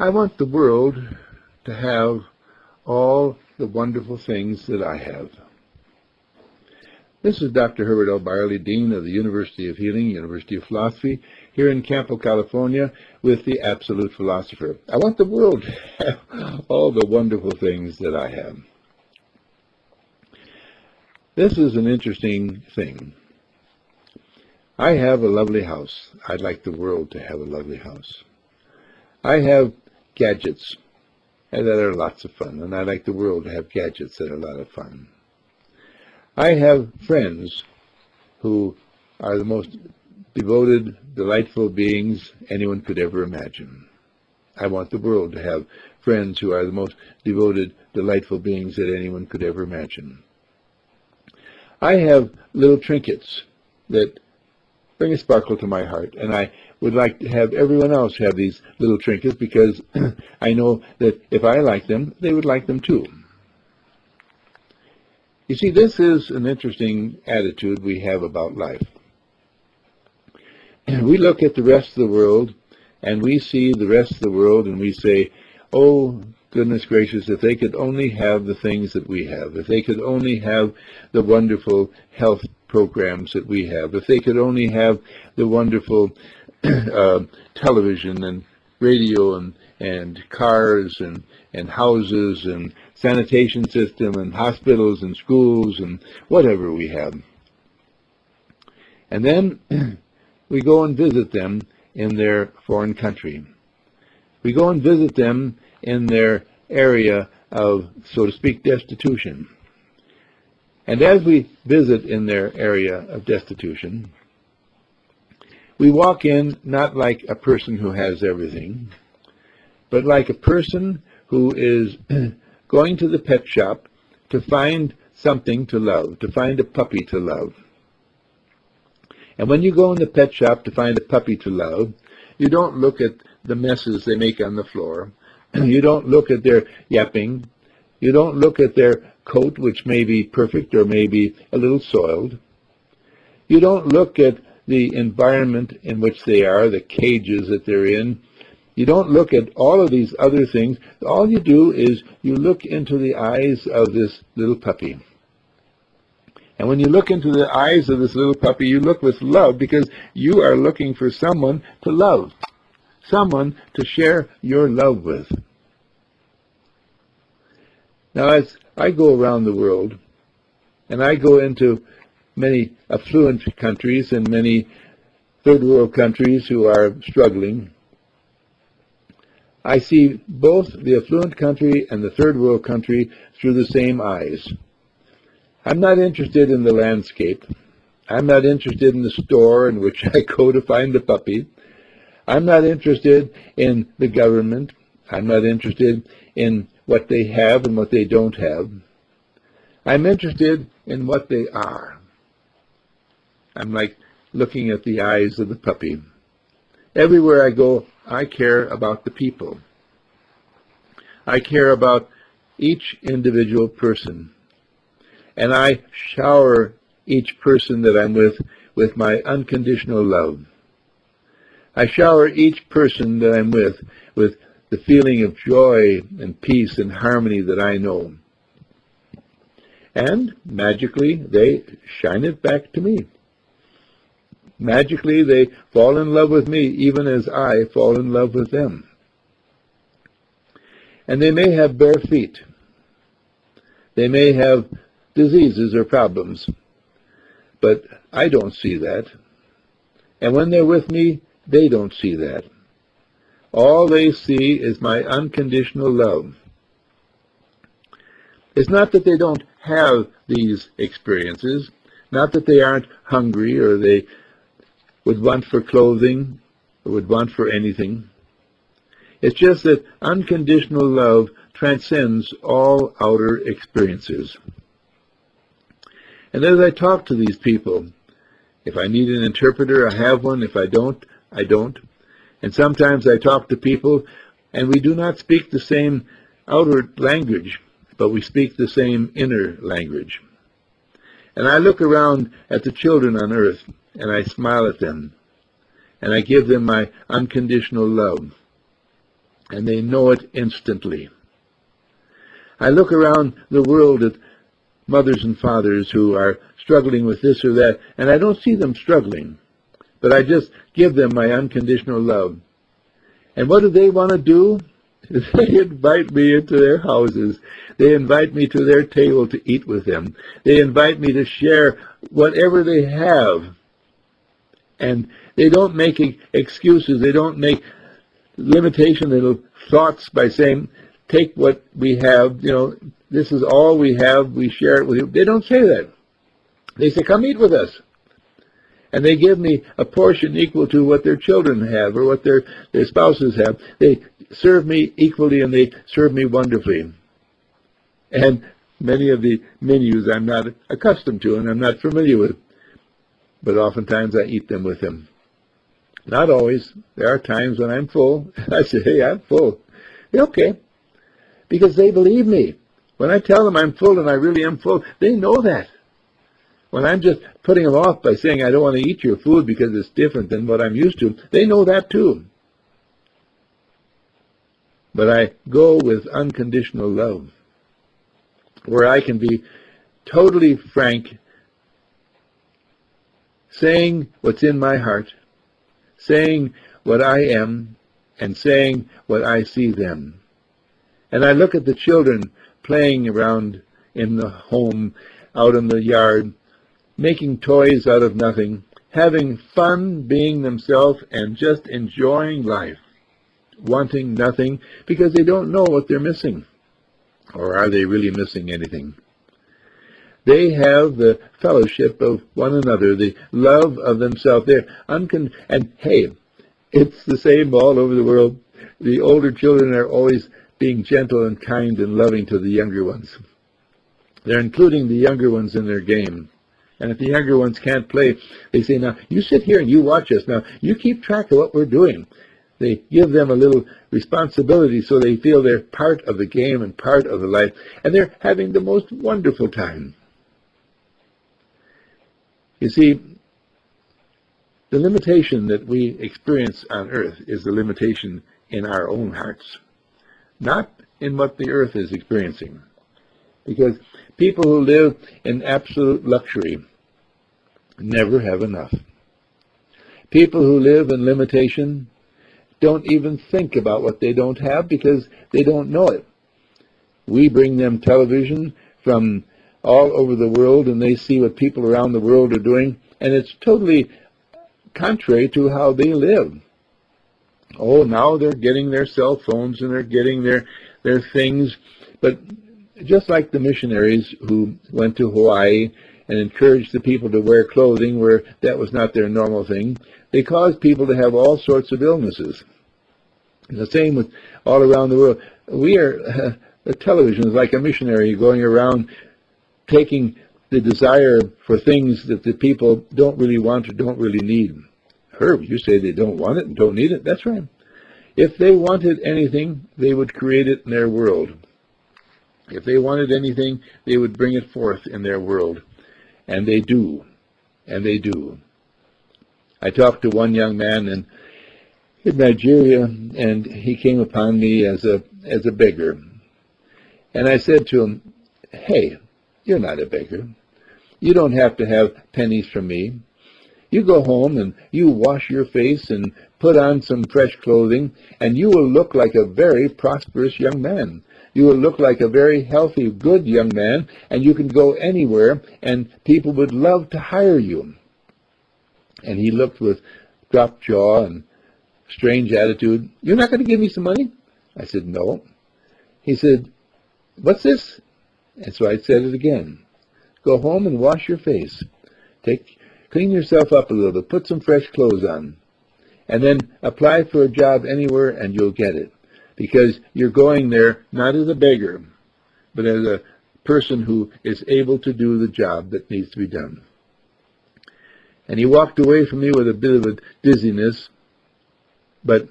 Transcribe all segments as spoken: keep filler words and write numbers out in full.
I want the world to have all the wonderful things that I have. This is Doctor Herbert L. Byerly, Dean of the University of Healing, University of Philosophy, here in Campo, California, with the Absolute Philosopher. I want the world to have all the wonderful things that I have. This is an interesting thing. I have a lovely house. I'd like the world to have a lovely house. I have gadgets that are lots of fun, and I'd like the world to have gadgets that are a lot of fun. I have friends who are the most devoted, delightful beings anyone could ever imagine. I want the world to have friends who are the most devoted, delightful beings that anyone could ever imagine. I have little trinkets that bring a sparkle to my heart, and I would like to have everyone else have these little trinkets because I know that if I like them, they would like them too. You see, this is an interesting attitude we have about life. We look at the rest of the world, and we see the rest of the world, and we say, oh, goodness gracious, if they could only have the things that we have, if they could only have the wonderful health programs that we have, if they could only have the wonderful uh, television and radio and, and cars and, and houses and sanitation system and hospitals and schools and whatever we have. And then we go and visit them in their foreign country. We go and visit them in their area of, so to speak, destitution. And as we visit in their area of destitution, we walk in not like a person who has everything, but like a person who is going to the pet shop to find something to love, to find a puppy to love. And when you go in the pet shop to find a puppy to love, you don't look at the messes they make on the floor. You don't look at their yapping. You don't look at their coat, which may be perfect or may be a little soiled. You don't look at the environment in which they are, the cages that they're in. You don't look at all of these other things. All you do is you look into the eyes of this little puppy. And when you look into the eyes of this little puppy, you look with love because you are looking for someone to love, someone to share your love with. Now, as I go around the world, and I go into many affluent countries and many third world countries who are struggling, I see both the affluent country and the third world country through the same eyes. I'm not interested in the landscape. I'm not interested in the store in which I go to find the puppy. I'm not interested in the government. I'm not interested in what they have and what they don't have. I'm interested in what they are. I'm like looking at the eyes of the puppy. Everywhere I go, I care about the people. I care about each individual person. And I shower each person that I'm with with my unconditional love. I shower each person that I'm with with the feeling of joy and peace and harmony that I know. And magically, they shine it back to me. Magically, they fall in love with me, even as I fall in love with them. And they may have bare feet. They may have diseases or problems, but I don't see that. And when they're with me, they don't see that. All they see is my unconditional love. It's not that they don't have these experiences, not that they aren't hungry or they would want for clothing or would want for anything. It's just that unconditional love transcends all outer experiences. And as I talk to these people, if I need an interpreter, I have one. If I don't, I don't. And sometimes I talk to people, and we do not speak the same outer language, but we speak the same inner language. And I look around at the children on earth, and I smile at them, and I give them my unconditional love. and they know it instantly. I look around the world at mothers and fathers who are struggling with this or that, and I don't see them struggling, but I just give them my unconditional love. And what do they want to do? They invite me into their houses. They invite me to their table to eat with them. They invite me to share whatever they have. And they don't make excuses. They don't make limitation little thoughts by saying, take what we have, you know, this is all we have, we share it with you. They don't say that. They say, come eat with us. And they give me a portion equal to what their children have or what their, their spouses have. They serve me equally, and they serve me wonderfully. And many of the menus I'm not accustomed to and I'm not familiar with, but oftentimes I eat them with them. Not always. There are times when I'm full. I say, hey, I'm full. They're okay. Because they believe me. When I tell them I'm full and I really am full, they know that. When I'm just putting them off by saying I don't want to eat your food because it's different than what I'm used to, they know that too. But I go with unconditional love, where I can be totally frank, saying what's in my heart, saying what I am, and saying what I see them. And I look at the children playing around in the home, out in the yard, making toys out of nothing, having fun being themselves and just enjoying life, wanting nothing because they don't know what they're missing. Or are they really missing anything? They have the fellowship of one another, the love of themselves. They're uncon- and hey, it's the same all over the world. The older children are always being gentle and kind and loving to the younger ones. They're including the younger ones in their game. And if the younger ones can't play, they say, now, you sit here and you watch us. Now, you keep track of what we're doing. They give them a little responsibility so they feel they're part of the game and part of the life. And they're having the most wonderful time. You see, the limitation that we experience on earth is the limitation in our own hearts, not in what the earth is experiencing. Because people who live in absolute luxury never have enough. People who live in limitation don't even think about what they don't have because they don't know it. We bring them television from all over the world, and they see what people around the world are doing, and it's totally contrary to how they live. Oh, now they're getting their cell phones and they're getting their, their things, but just like the missionaries who went to Hawaii and encouraged the people to wear clothing where that was not their normal thing, they caused people to have all sorts of illnesses. And the same with all around the world. We are, uh, the television is like a missionary going around taking the desire for things that the people don't really want or don't really need. Herb, you say they don't want it and don't need it? That's right. If they wanted anything, they would create it in their world. If they wanted anything, they would bring it forth in their world. And they do. And they do. I talked to one young man in, in Nigeria, and he came upon me as a as a beggar. And I said to him, hey, you're not a beggar. You don't have to have pennies from me. You go home and you wash your face and put on some fresh clothing, and you will look like a very prosperous young man. You will look like a very healthy, good young man, and you can go anywhere, and people would love to hire you. And he looked with dropped jaw and strange attitude. You're not going to give me some money? I said, no. He said, what's this? And so I said it again. Go home and wash your face. Take, clean yourself up a little bit. Put some fresh clothes on. And then apply for a job anywhere, and you'll get it. Because you're going there not as a beggar, but as a person who is able to do the job that needs to be done. And he walked away from me with a bit of a dizziness, but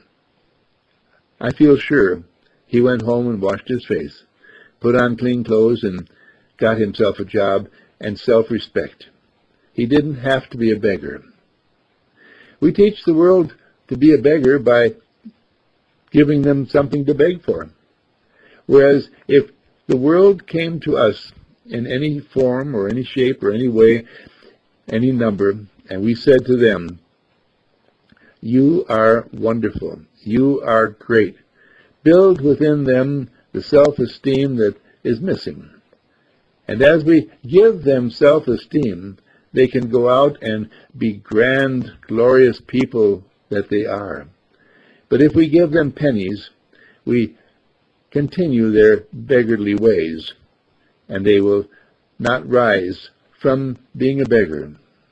I feel sure he went home and washed his face, put on clean clothes, and got himself a job and self-respect. He didn't have to be a beggar. We teach the world to be a beggar by giving them something to beg for. Whereas if the world came to us in any form or any shape or any way, any number, and we said to them, you are wonderful, you are great, build within them the self-esteem that is missing. And as we give them self-esteem, they can go out and be grand, glorious people that they are. But if we give them pennies, we continue their beggarly ways, and they will not rise from being a beggar.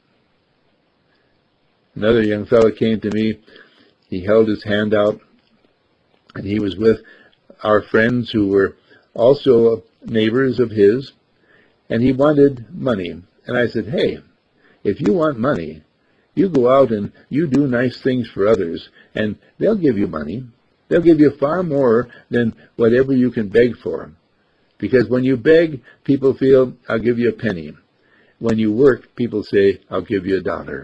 Another young fellow came to me. He held his hand out, and he was with our friends who were also neighbors of his, and he wanted money. And I said, hey, if you want money, you go out and you do nice things for others, and they'll give you money. They'll give you far more than whatever you can beg for. Because when you beg, people feel, I'll give you a penny. When you work, people say, I'll give you a dollar.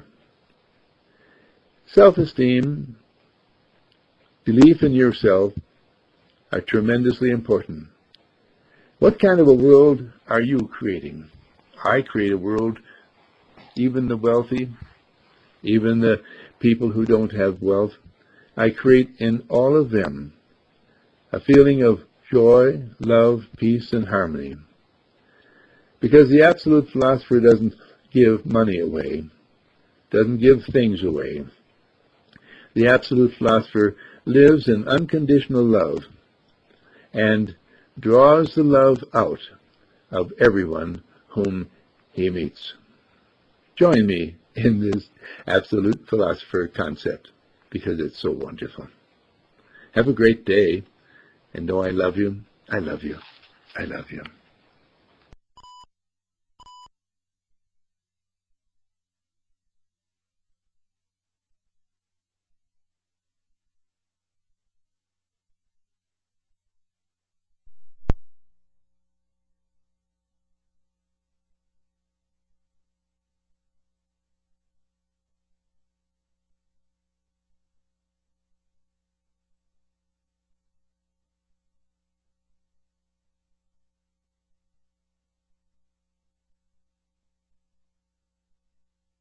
Self-esteem, belief in yourself are tremendously important. What kind of a world are you creating? I create a world, even the wealthy, even the people who don't have wealth, I create in all of them a feeling of joy, love, peace, and harmony. Because the absolute philosopher doesn't give money away, doesn't give things away. The absolute philosopher lives in unconditional love and draws the love out of everyone whom he meets. Join me in this absolute philosopher concept, because it's so wonderful. Have a great day, and know I love you, I love you, I love you.